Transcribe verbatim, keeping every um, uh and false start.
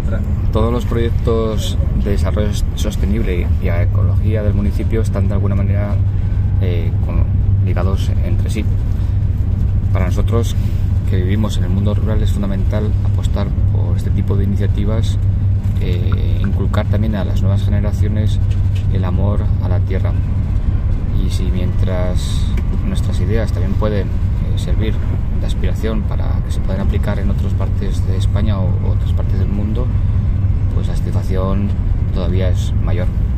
todos los proyectos de desarrollo sostenible y a ecología del municipio están de alguna manera eh, con, ligados entre sí. Para nosotros, que vivimos en el mundo rural, es fundamental apostar por este tipo de iniciativas, eh, inculcar también a las nuevas generaciones el amor a la tierra. Y si mientras nuestras ideas también pueden eh, servir de aspiración para que se puedan aplicar en otras partes de España o otras partes del mundo, pues la satisfacción todavía es mayor.